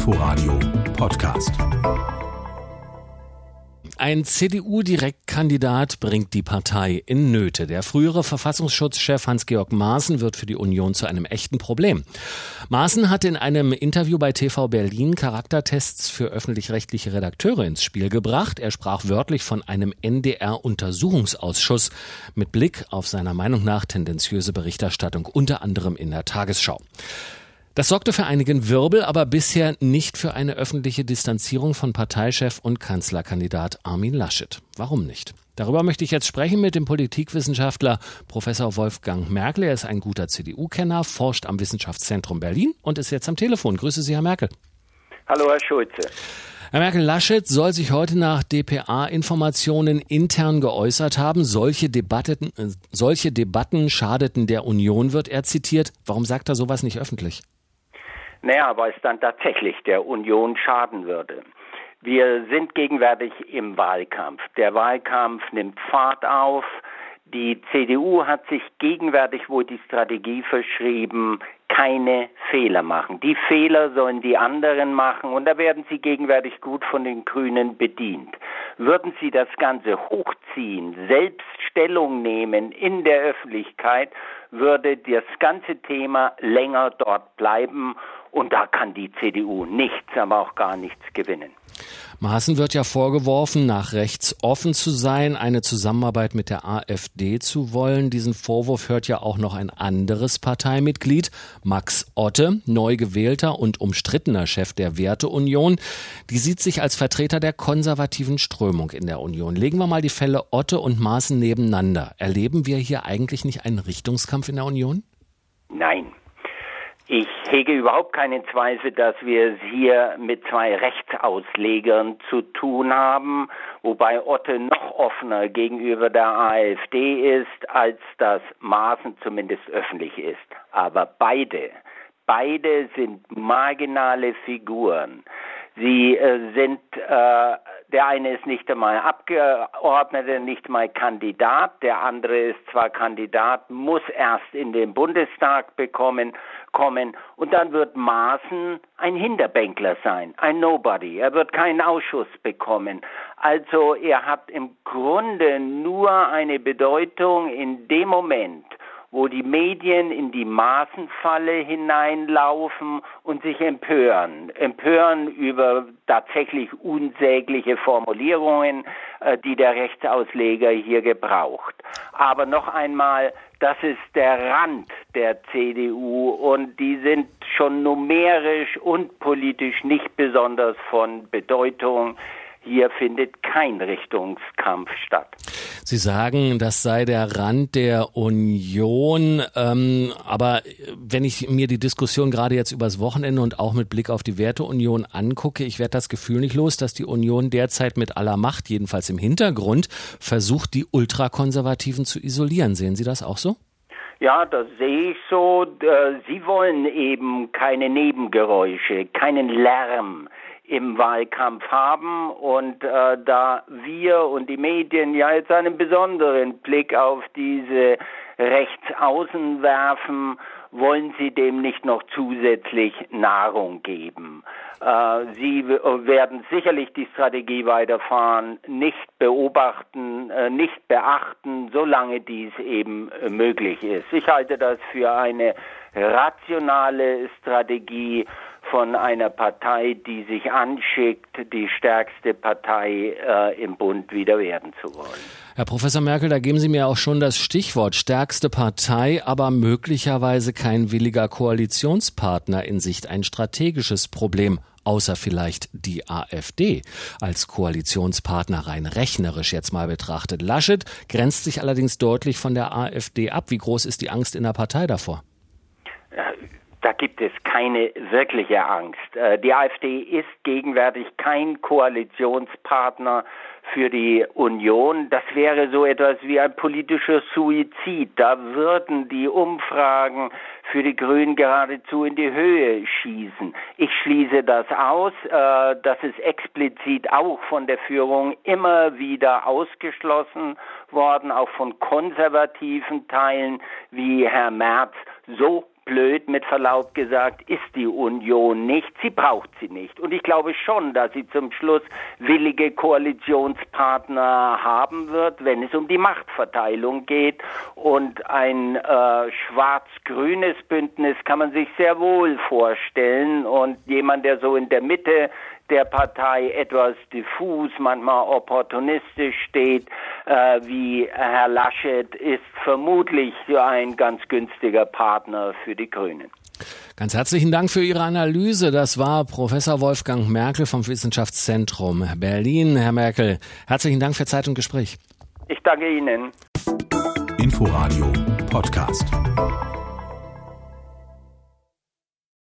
Inforadio Podcast. Ein CDU-Direktkandidat bringt die Partei in Nöte. Der frühere Verfassungsschutzchef Hans-Georg Maaßen wird für die Union zu einem echten Problem. Maaßen hat in einem Interview bei TV Berlin Charaktertests für öffentlich-rechtliche Redakteure ins Spiel gebracht. Er sprach wörtlich von einem NDR-Untersuchungsausschuss mit Blick auf seiner Meinung nach tendenziöse Berichterstattung, unter anderem in der Tagesschau. Das sorgte für einigen Wirbel, aber bisher nicht für eine öffentliche Distanzierung von Parteichef und Kanzlerkandidat Armin Laschet. Warum nicht? Darüber möchte ich jetzt sprechen mit dem Politikwissenschaftler Professor Wolfgang Merkel. Er ist ein guter CDU-Kenner, forscht am Wissenschaftszentrum Berlin und ist jetzt am Telefon. Grüße Sie, Herr Merkel. Hallo, Herr Schulze. Herr Merkel, Laschet soll sich heute nach dpa-Informationen intern geäußert haben. Solche Debatten schadeten der Union, wird er zitiert. Warum sagt er sowas nicht öffentlich? Naja, weil es dann tatsächlich der Union schaden würde. Wir sind gegenwärtig im Wahlkampf. Der Wahlkampf nimmt Fahrt auf. Die CDU hat sich gegenwärtig wohl die Strategie verschrieben, keine Fehler machen. Die Fehler sollen die anderen machen und da werden sie gegenwärtig gut von den Grünen bedient. Würden sie das Ganze hochziehen, selbst Stellung nehmen in der Öffentlichkeit, würde das ganze Thema länger dort bleiben und da kann die CDU nichts, aber auch gar nichts gewinnen. Maaßen wird ja vorgeworfen, nach rechts offen zu sein, eine Zusammenarbeit mit der AfD zu wollen. Diesen Vorwurf hört ja auch noch ein anderes Parteimitglied, Max Otte, neu gewählter und umstrittener Chef der Werteunion. Die sieht sich als Vertreter der konservativen Strömung in der Union. Legen wir mal die Fälle Otte und Maaßen nebeneinander. Erleben wir hier eigentlich nicht einen Richtungskampf in der Union? Nein. Ich hege überhaupt keinen Zweifel, dass wir es hier mit zwei Rechtsauslegern zu tun haben, wobei Otte noch offener gegenüber der AfD ist, als das Maaßen zumindest öffentlich ist. Aber beide sind marginale Figuren. Sie sind, der eine ist nicht einmal Abgeordneter, nicht mal Kandidat, der andere ist zwar Kandidat, muss erst in den Bundestag kommen und dann wird Maaßen ein Hinterbänkler sein, ein Nobody. Er wird keinen Ausschuss bekommen. Also er hat im Grunde nur eine Bedeutung in dem Moment, wo die Medien in die Maaßen-Falle hineinlaufen und sich empören über tatsächlich unsägliche Formulierungen, die der Rechtsausleger hier gebraucht. Aber noch einmal, das ist der Rand der CDU und die sind schon numerisch und politisch nicht besonders von Bedeutung. Hier findet kein Richtungskampf statt. Sie sagen, das sei der Rand der Union, aber wenn ich mir die Diskussion gerade jetzt übers Wochenende und auch mit Blick auf die Werteunion angucke, ich werde das Gefühl nicht los, dass die Union derzeit mit aller Macht, jedenfalls im Hintergrund, versucht, die Ultrakonservativen zu isolieren. Sehen Sie das auch so? Ja, das sehe ich so. Sie wollen eben keine Nebengeräusche, keinen Lärm im Wahlkampf haben und da wir und die Medien ja jetzt einen besonderen Blick auf diese Rechtsaußen werfen, wollen sie dem nicht noch zusätzlich Nahrung geben. Sie werden sicherlich die Strategie weiterfahren, nicht beobachten, nicht beachten, solange dies eben möglich ist. Ich halte das für eine rationale Strategie von einer Partei, die sich anschickt, die stärkste Partei im Bund wieder werden zu wollen. Herr Professor Merkel, da geben Sie mir auch schon das Stichwort stärkste Partei, aber möglicherweise kein williger Koalitionspartner in Sicht, ein strategisches Problem, außer vielleicht die AfD als Koalitionspartner rein rechnerisch jetzt mal betrachtet. Laschet grenzt sich allerdings deutlich von der AfD ab. Wie groß ist die Angst in der Partei davor? Da gibt es keine wirkliche Angst. Die AfD ist gegenwärtig kein Koalitionspartner für die Union. Das wäre so etwas wie ein politischer Suizid. Da würden die Umfragen für die Grünen geradezu in die Höhe schießen. Ich schließe das aus. Das ist explizit auch von der Führung immer wieder ausgeschlossen worden, auch von konservativen Teilen wie Herr Merz. So blöd, mit Verlaub gesagt, ist die Union nicht. Sie braucht sie nicht. Und ich glaube schon, dass sie zum Schluss willige Koalitionspartner haben wird, wenn es um die Machtverteilung geht. Und ein schwarz-grünes Bündnis kann man sich sehr wohl vorstellen. Und jemand, der so in der Mitte der Partei etwas diffus, manchmal opportunistisch steht, wie Herr Laschet, ist vermutlich ein ganz günstiger Partner für die Grünen. Ganz herzlichen Dank für Ihre Analyse. Das war Professor Wolfgang Merkel vom Wissenschaftszentrum Berlin. Herr Merkel, herzlichen Dank für Zeit und Gespräch. Ich danke Ihnen. Inforadio Podcast.